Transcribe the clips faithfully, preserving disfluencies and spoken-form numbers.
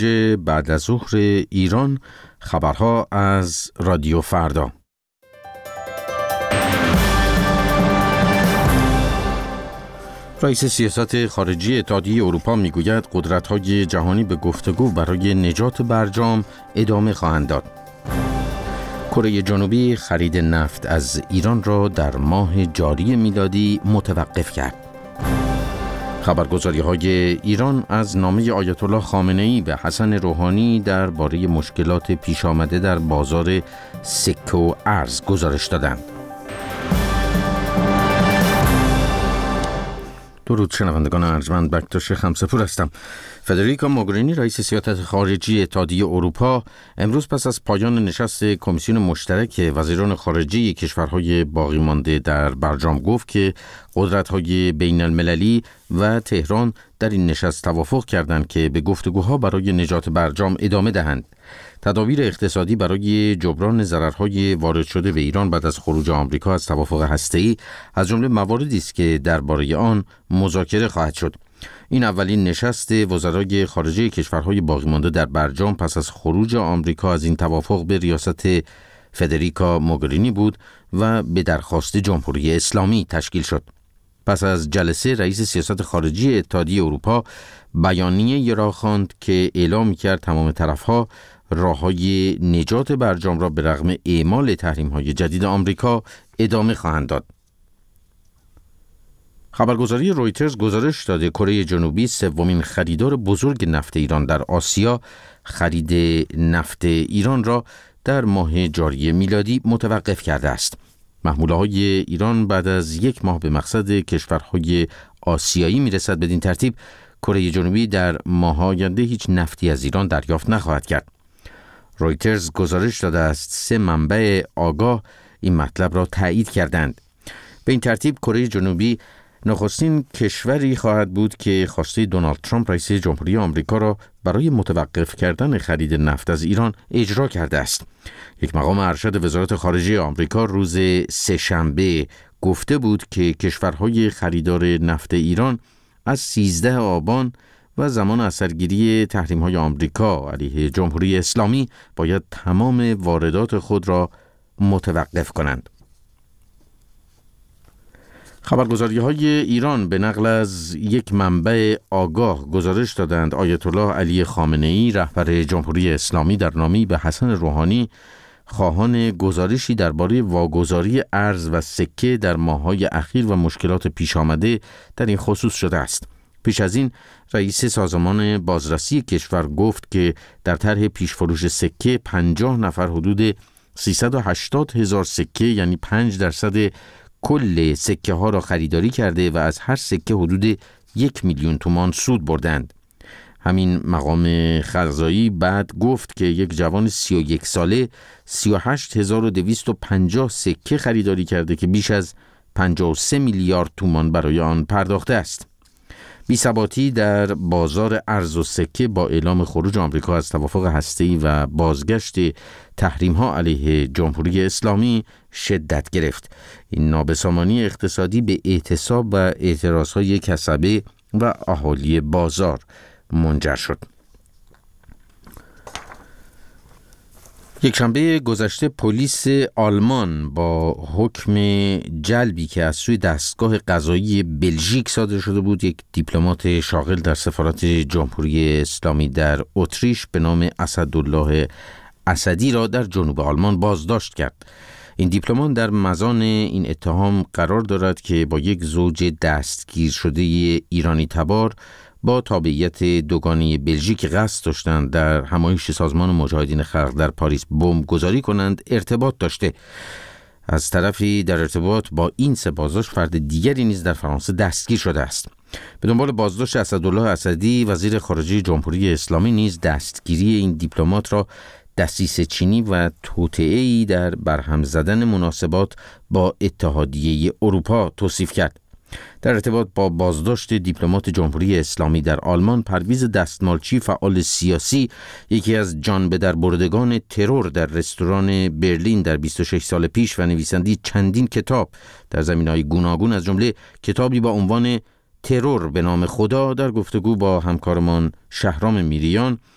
بعد از ظهر ایران، خبرها از رادیو فردا. رئیس سیاست خارجی اتحادیه اروپا میگوید قدرت‌های جهانی به گفتگو برای نجات برجام ادامه خواهند داد. کره جنوبی خرید نفت از ایران را در ماه جاری میلادی متوقف کرد. خبرگزاری‌های ایران از نامه آیت الله خامنه‌ای به حسن روحانی درباره مشکلات پیش آمده در بازار سکه و ارز گزارش دادند. درود شنوندگان ارجمند، بکتاش خمسه‌پور هستم. فدریکا موگرینی رئیس سیاست خارجی اتحادیه اروپا امروز پس از پایان نشست کمیسیون مشترک وزیران خارجه کشورهای باقی مانده در برجام گفت که قدرت‌های بین المللی و تهران در این نشست توافق کردند که به گفتگوها برای نجات برجام ادامه دهند. تدابیر اقتصادی برای جبران ضررهای وارد شده به ایران بعد از خروج آمریکا از توافق هسته‌ای از جمله مواردی است که درباره آن مذاکره خواهد شد. این اولین نشست وزرای خارجه کشورهای باقی مانده در برجام پس از خروج آمریکا از این توافق به ریاست فدریکا موگرینی بود و به درخواست جمهوری اسلامی تشکیل شد. پس از جلسه رئیس سیاست خارجی اتحادیه اروپا بیانیه‌ای را خواند که اعلام کرد تمام طرف‌ها راه‌های نجات برجام را به رغم اعمال تحریم‌های جدید آمریکا ادامه خواهند داد. خبرگزاری رویترز گزارش داده کره جنوبی سومین خریدار بزرگ نفت ایران در آسیا خرید نفت ایران را در ماه جاری میلادی متوقف کرده است. محموله‌های ایران بعد از یک ماه به مقصد کشورهای آسیایی میرسد. بدین ترتیب کره جنوبی در ماه آینده هیچ نفتی از ایران دریافت نخواهد کرد. رویترز گزارش داده است سه منبع آگاه این مطلب را تایید کردند. به این ترتیب کره جنوبی نخستین کشوری خواهد بود که خواسته دونالد ترامپ رئیس جمهوری آمریکا را برای متوقف کردن خرید نفت از ایران اجرا کرده است. یک مقام ارشد وزارت خارجه آمریکا روز سه‌شنبه گفته بود که کشورهای خریدار نفت ایران از سیزده آبان و زمان اثرگیری تحریم‌های آمریکا علیه جمهوری اسلامی باید تمام واردات خود را متوقف کنند. خبرگزاری‌های ایران به نقل از یک منبع آگاه گزارش دادند آیت الله علی خامنه‌ای رهبر جمهوری اسلامی در نامه‌ای به حسن روحانی خواهان گزارشی درباره واگذاری ارز و سکه در ماه‌های اخیر و مشکلات پیش آمده در این خصوص شده است. پیش از این رئیس سازمان بازرسی کشور گفت که در طرح پیشفروش سکه پنجاه نفر حدود سیصد و هشتاد هزار سکه یعنی پنج درصد کل سکه ها را خریداری کرده و از هر سکه حدود یک میلیون تومان سود بردند. همین مقام قضایی بعد گفت که یک جوان سی و یک ساله سی و هشت هزار و دویست و پنجاه سکه خریداری کرده که بیش از پنجاه و سه میلیارد تومان برای آن پرداخته است. بی‌ثباتی در بازار ارز و سکه با اعلام خروج آمریکا از توافق هسته‌ای و بازگشت تحریم‌ها علیه جمهوری اسلامی شدت گرفت. این نابسامانی اقتصادی به اعتصاب و اعتراض‌های کسبه و اهالی بازار منجر شد. یک شنبه گذشته پلیس آلمان با حکم جلبی که از سوی دستگاه قضایی بلژیک صادر شده بود یک دیپلمات شاغل در سفارت جمهوری اسلامی در اتریش به نام اسدالله اسدی را در جنوب آلمان بازداشت کرد. این دیپلمات در مزان این اتهام قرار دارد که با یک زوج دستگیر شده ایرانی تبار با تابعیت دوگانه بلژیک قصد داشتند در همایش سازمان مجاهدین خلق در پاریس بمب گذاری کنند ارتباط داشته. از طرفی در ارتباط با این سه بازداشت فرد دیگری نیز در فرانسه دستگیر شده است. به دنبال بازداشت اسدالله اسدی وزیر خارجه جمهوری اسلامی نیز دستگیری این دیپلمات را دسیسه چینی و توطئه‌ای در برهم زدن مناسبات با اتحادیه اروپا توصیف کرد. در ارتباط با بازداشت دیپلمات جمهوری اسلامی در آلمان، پرویز دستمالچی فعال سیاسی یکی از جان به در بردگان ترور در رستوران برلین در بیست و شش سال پیش و نویسنده چندین کتاب در زمینه‌های گوناگون از جمله کتابی با عنوان ترور به نام خدا در گفتگو با همکارمان شهرام میریان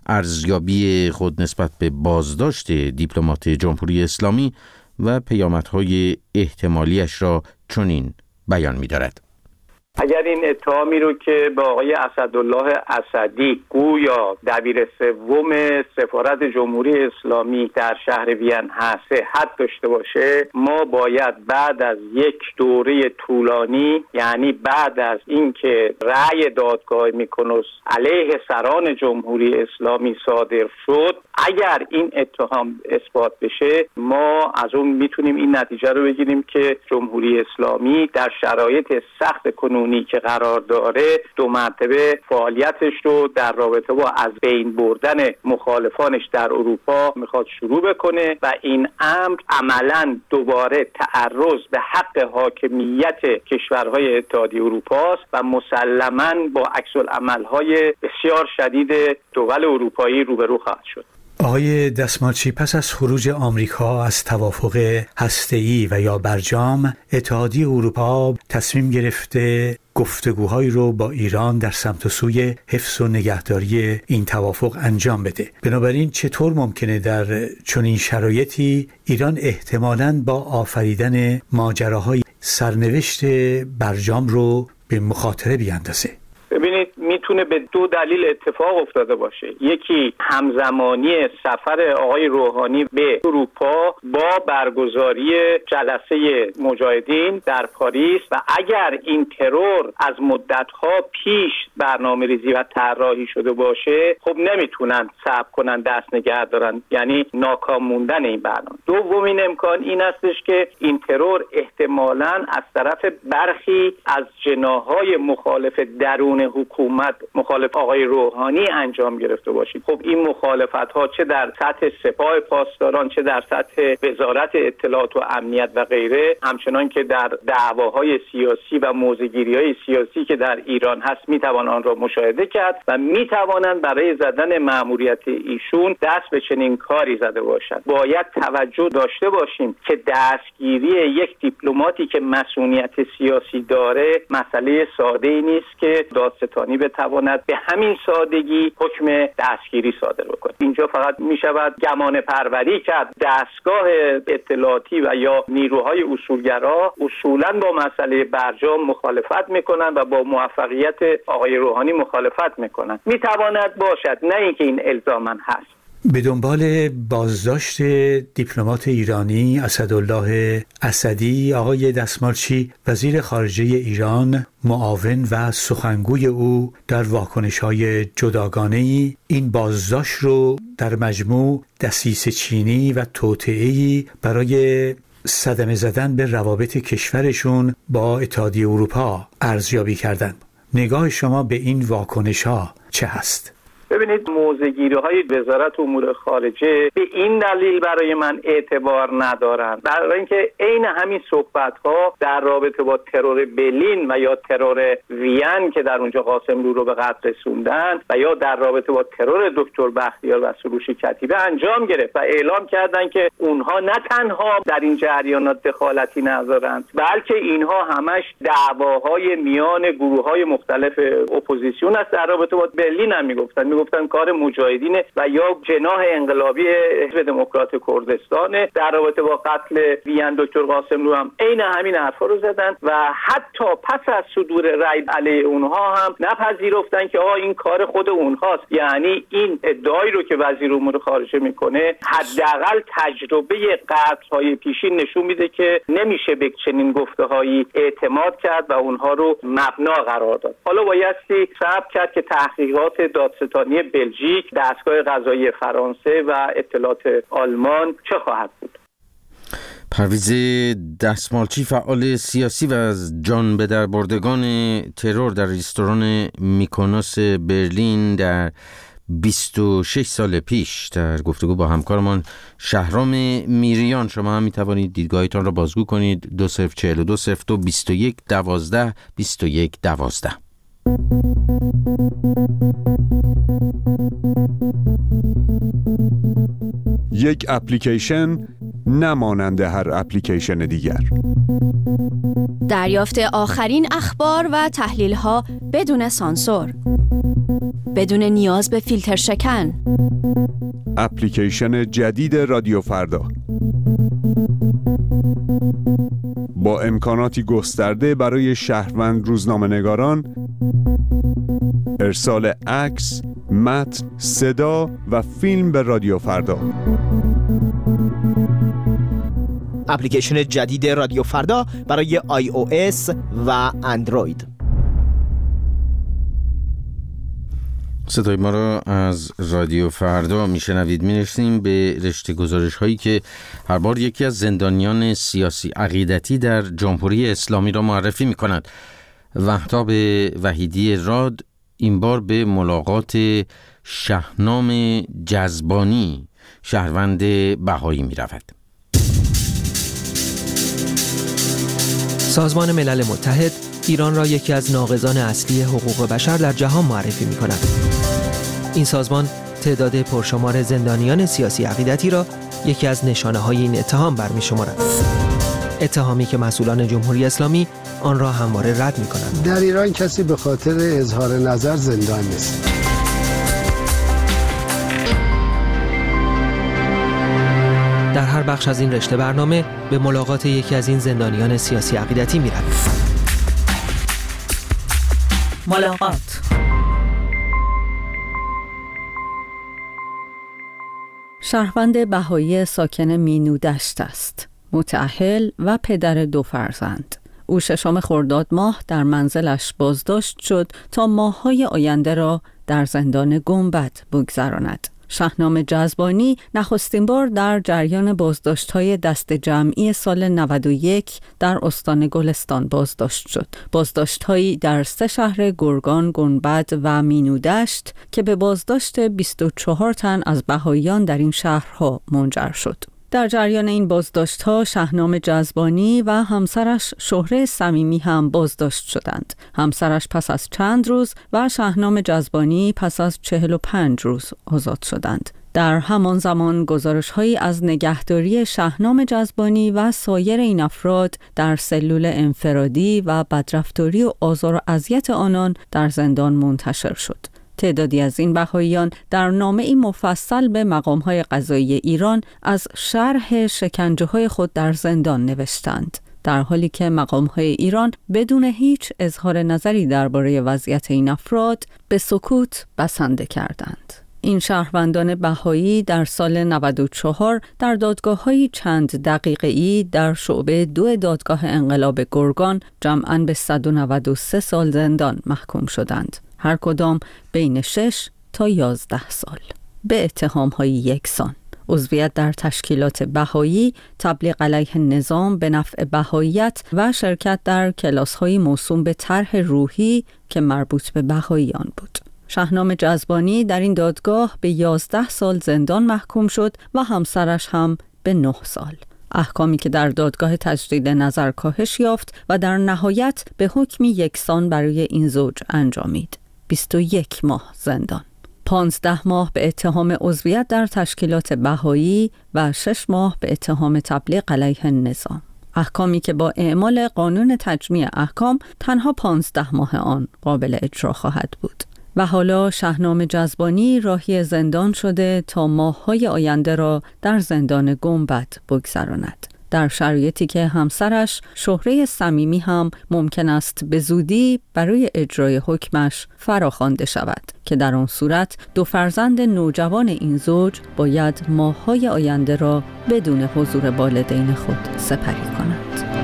ارزیابی خود نسبت به بازداشت دیپلمات جمهوری اسلامی و پیامدهای احتمالیش را چنین بیان می‌دارد. اگر این اتهامی رو که با آقای اسدالله اسدی گویا دبیر سوم سفارت جمهوری اسلامی در شهر وین هست صحت داشته باشه، ما باید بعد از یک دوره طولانی، یعنی بعد از اینکه رأی دادگاه میکنوس علیه سران جمهوری اسلامی صادر شد، اگر این اتهام اثبات بشه، ما از اون میتونیم این نتیجه رو بگیریم که جمهوری اسلامی در شرایط سخت کنونی که قرار داره دو مرتبه فعالیتش رو در رابطه با از بین بردن مخالفانش در اروپا میخواد شروع بکنه و این امر عملاً دوباره تعرض به حق حاکمیت کشورهای اتحادیه اروپا است و مسلماً با عکس العمل‌های بسیار شدید دول اروپایی روبرو خواهد شد. آقای دستمالچی، پس از خروج آمریکا از توافق هسته‌ای و یا برجام، اتحادیه اروپا تصمیم گرفته گفتگوهایی رو با ایران در سمت و سوی حفظ و نگهداری این توافق انجام بده. بنابراین چطور ممکنه در چنین شرایطی ایران احتمالاً با آفریدن ماجراهای سرنوشت برجام رو به مخاطره بیاندازه؟ ببینید، میتونه به دو دلیل اتفاق افتاده باشه. یکی همزمانی سفر آقای روحانی به اروپا با برگزاری جلسه مجاهدین در پاریس و اگر این ترور از مدتها پیش برنامه ریزی و طراحی شده باشه، خب نمیتونن صبر کنن دست نگه دارن، یعنی ناکام موندن این برنامه. دومین امکان این استش که این ترور احتمالاً از طرف برخی از جناح‌های مخالف درون حکومت مخالف آقای روحانی انجام گرفته باشید. خب این مخالفت ها چه در سطح سپاه پاسداران، چه در سطح وزارت اطلاعات و امنیت و غیره، همچنان که در دعواهای سیاسی و موضع‌گیری‌های سیاسی که در ایران هست میتوان آن را مشاهده کرد و میتوانند برای زدن مأموریت ایشون دست به چنین کاری زده باشند. باید توجه داشته باشیم که دستگیری یک دیپلماتی که مسئولیت سیاسی داره مسئله ساده‌ای نیست که دادستانی بتواند به همین سادگی حکم دستگیری صادر بکنه. اینجا فقط می شود گمان پروری کرد. دستگاه اطلاعاتی و یا نیروهای اصولگرا اصولاً با مسئله برجام مخالفت میکنن و با موفقیت آقای روحانی مخالفت میکنن. می تواند باشد، نه اینکه این الزاماً هست. به دنبال بازداشت دیپلمات ایرانی اسدالله اسدی، آقای دستمالچی، وزیر خارجه ایران، معاون و سخنگوی او در واکنش‌های جداگانه‌ای این بازداشت رو در مجموع دسیسه چینی و توطئه‌ای برای صدمه زدن به روابط کشورشون با اتحادیه اروپا ارزیابی کردند. نگاه شما به این واکنش‌ها چه هست؟ ببینید، موضع‌گیری‌های وزارت امور خارجه به این دلیل برای من اعتبار ندارند، برای اینکه عین همین صحبت‌ها در رابطه با ترور برلین و یا ترور وین که در اونجا قاسملو رو به قتل رسوندن و یا در رابطه با ترور دکتر بختیار و سروش کتیبه انجام گرفت و اعلام کردند که اونها نه تنها در این جریانات دخالتی ندارند، بلکه اینها همش دعواهای میان گروه‌های مختلف اپوزیسیون است. در رابطه با برلین هم میگفتن گفتن کار مجاهدین و یا جناح انقلابی حزب دموکرات کردستان. در رابطه با قتل وین دکتر قاسملو هم عین همین حرفا رو زدن و حتی پس از صدور رأی علیه اونها هم نپذیرفتن که آقا این کار خود اونهاست. یعنی این ادعایی رو که وزیر امور خارجه میکنه حداقل تجربه قتل‌های پیشین نشون میده که نمیشه به چنین گفته‌هایی اعتماد کرد و اونها رو مبنا قرار داد. حالا بایستی صبر کرد که تحقیقات دادستانی بلژیک، دستگاه قضایی فرانسه و اطلاعات آلمان چه خواهد بود. پرویز دستمالچی، فعال سیاسی و از جان به در بردگان ترور در رستوران میکونوس برلین در بیست و شش سال پیش، در گفتگو با همکارمان شهرام میریان شما هم میتوانید دیدگاهتان را بازگو کنید. دو صفر چهل و دو صفر دو بیست و یک دوازده بیست و یک دوازده. یک اپلیکیشن نمانند هر اپلیکیشن دیگر. دریافت آخرین اخبار و تحلیل‌ها بدون سانسور. بدون نیاز به فیلتر شکن. اپلیکیشن جدید رادیو فردا با امکاناتی گسترده برای شهروند روزنامه‌نگاران، ارسال عکس، متن، صدا و فیلم به رادیو فردا. اپلیکیشن جدید رادیو فردا برای آی او اس و اندروید. صدای ما را از رادیو فردا میشنوید. می‌رسیم به رشته گزارش هایی که هر بار یکی از زندانیان سیاسی عقیدتی در جمهوری اسلامی را معرفی می‌کند. وهاب وحیدی راد این بار به ملاقات شهنام جذبانی، شهروند بهایی می‌رود. سازمان ملل متحد ایران را یکی از ناقضان اصلی حقوق بشر در جهان معرفی می‌کند. این سازمان تعداد پرشمار زندانیان سیاسی عقیدتی را یکی از نشانه‌های این اتهام برمی‌شمارد. اتهامی که مسئولان جمهوری اسلامی آن را همواره رد می‌کنند. در ایران کسی به خاطر اظهار نظر زندان نیست. در هر بخش از این رشته برنامه به ملاقات یکی از این زندانیان سیاسی عقیدتی می‌رویم. ملاقات. شهروند بهایی ساکن مینودشت است، متأهل و پدر دو فرزند. او ششم خرداد ماه در منزلش بازداشت شد تا ماه‌های آینده را در زندان گنبد بگذراند. شهنام جذبانی نخستین بار در جریان بازداشت‌های دست جمعی سال نود و یک در استان گلستان بازداشت شد. بازداشت‌هایی در سه شهر گرگان، گنبد و مینودشت که به بازداشت بیست و چهار تن از بهائیان در این شهرها منجر شد. در جریان این بازداشت‌ها شهنام جذبانی و همسرش شهره صمیمی هم بازداشت شدند. همسرش پس از چند روز و شهنام جذبانی پس از چهل و پنج روز آزاد شدند. در همان زمان گزارش‌هایی از نگهداری شهنام جذبانی و سایر این افراد در سلول انفرادی و بدرفتاری و آزار و اذیت آنان در زندان منتشر شد. تعدادی از این بهائیان در نامه‌ای مفصل به مقام‌های قضایی ایران از شرح شکنجه‌های خود در زندان نوشتند، در حالی که مقام‌های ایران بدون هیچ اظهار نظری درباره وضعیت این افراد به سکوت بسنده کردند. این شهروندان بهایی در سال نود و چهار در دادگاه‌های چند دقیقه‌ای در شعبه دو دادگاه انقلاب گرگان جمعاً به صد و نود و سه سال زندان محکوم شدند، هر کدام بین شش تا یازده سال، به اتهام‌های یکسان: عضویت در تشکیلات بهایی، تبلیغ علیه نظام به نفع بهاییت و شرکت در کلاس‌های موسوم به طرح روحی که مربوط به بهاییان بود. شهنام جذبانی در این دادگاه به یازده سال زندان محکوم شد و همسرش هم به نه سال. احکامی که در دادگاه تجدید نظر کاهش یافت و در نهایت به حکمی یکسان برای این زوج انجامید: بیست و یک ماه زندان. پانزده ماه به اتهام عضویت در تشکیلات بهایی و شش ماه به اتهام تبلیغ علیه نظام. احکامی که با اعمال قانون تجمیع احکام تنها پانزده ماه آن قابل اجرا خواهد بود. و حالا شهنام جذبانی راهی زندان شده تا ماه‌های آینده را در زندان گنبد بگذراند، در شرایطی که همسرش شهره صمیمی هم ممکن است به زودی برای اجرای حکمش فراخوانده شود که در آن صورت دو فرزند نوجوان این زوج باید ماه‌های آینده را بدون حضور والدین خود سپری کنند.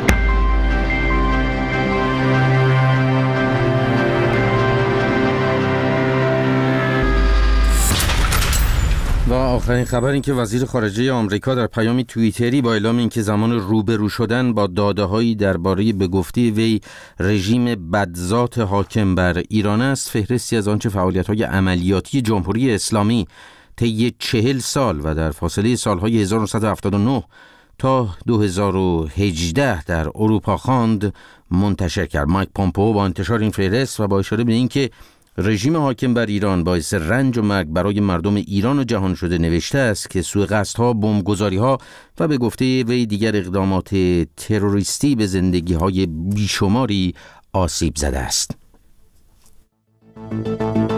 و آخرین خبر این که وزیر خارجه آمریکا در پیامی توییتری با اعلام اینکه زمان روبرو شدن با داده‌هایی درباره به گفته وی رژیم بدذات حاکم بر ایران است، فهرستی از آنچه فعالیت‌های عملیاتی جمهوری اسلامی طی چهل سال و در فاصله سال‌های هزار و نهصد و هفتاد و نه تا دو هزار و هجده در اروپا خواند منتشر کرد. مایک پومپئو با انتشار این فهرست و با اشاره به اینکه رژیم حاکم بر ایران باعث رنج و مرگ برای مردم ایران و جهان شده نوشته است که سوءقصدها، بمبگذاری‌ها و به گفته وی دیگر اقدامات تروریستی به زندگی‌های بیشماری آسیب زده است.